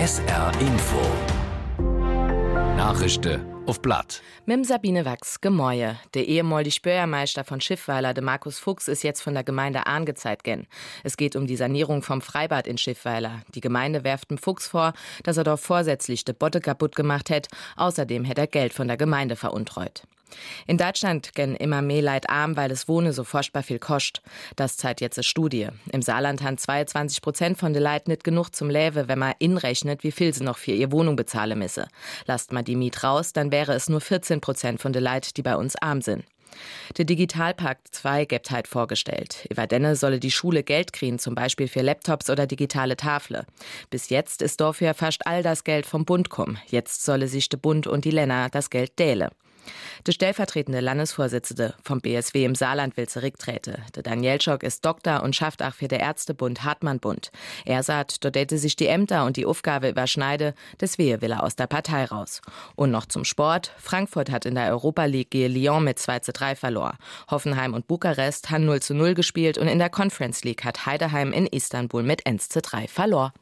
SR Info. Nachrichten auf Blatt. Mit Sabine Wachs, Gemäue. Der ehemalige Bürgermeister von Schiffweiler, der Markus Fuchs, ist jetzt von der Gemeinde angezeigt gen. Es geht um die Sanierung vom Freibad in Schiffweiler. Die Gemeinde werft dem Fuchs vor, dass er dort vorsätzlich die Botte kaputt gemacht hätte. Außerdem hätte er Geld von der Gemeinde veruntreut. In Deutschland gehen immer mehr Leid arm, weil es Wohnen so furchtbar viel kostet. Das zeigt jetzt eine Studie. Im Saarland haben 22% von den Leuten nicht genug zum Leben, wenn man inrechnet, wie viel sie noch für ihre Wohnung bezahlen müssen. Lasst mal die Miet raus, dann wäre es nur 14% von den Leuten, die bei uns arm sind. Der Digitalpakt 2 gibt halt vorgestellt. Über denne solle die Schule Geld kriegen, zum Beispiel für Laptops oder digitale Tafel. Bis jetzt ist dafür fast all das Geld vom Bund kommen. Jetzt solle sich der Bund und die Länder das Geld delen. Der stellvertretende Landesvorsitzende vom BSW im Saarland will zurücktreten. Der Daniel Schock ist Doktor und schafft auch für der Ärztebund Hartmann-Bund. Er sagt, dort hätte sich die Ämter und die Aufgabe überschneide, deswegen will er aus der Partei raus. Und noch zum Sport. Frankfurt hat in der Europa League gegen Lyon mit 2:3 verloren. Hoffenheim und Bukarest haben 0:0 gespielt und in der Conference League hat Heidenheim in Istanbul mit 1:3 verloren.